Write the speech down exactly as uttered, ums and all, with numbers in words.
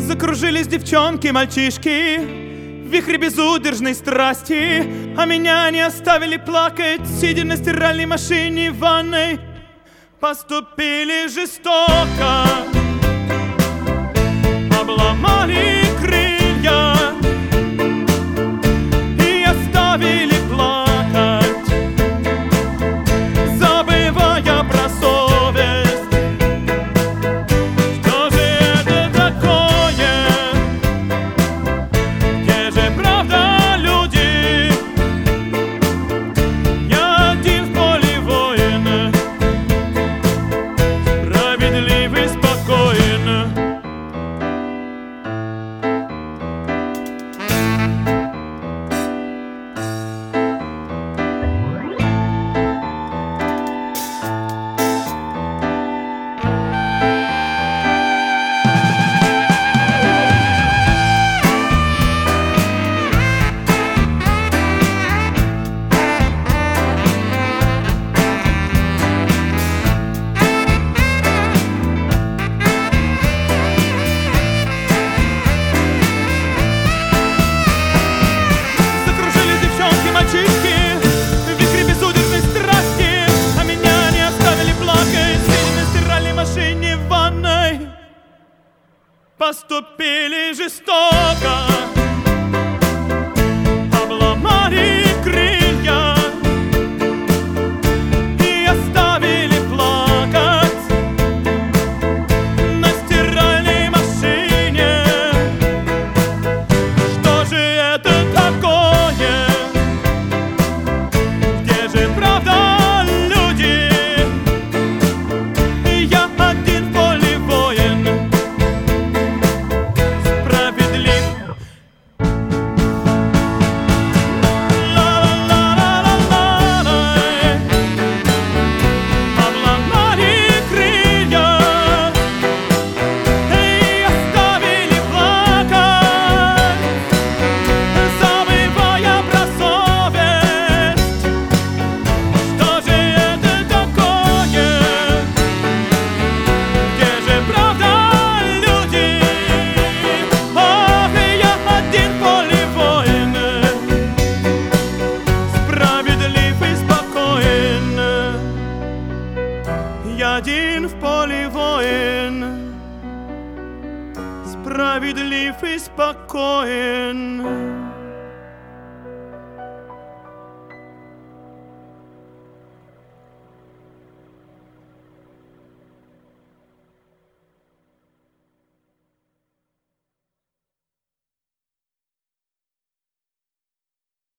Закружились девчонки, мальчишки в вихре безудержной страсти, а меня не оставили плакать, сидя на стиральной машине в ванной. Поступили жестоко, обломали крылья и оставили плакать, забывая про совесть. Что же это такое? Где же правда люди? Я один в поле воин, справедливый, спокоен. Поступили жестоко, обломали крылья и оставили плакать на стиральной машине. Что же это такое? Где же правда люди? Я один в поле воин, я один в поле воин, справедлив и спокоен.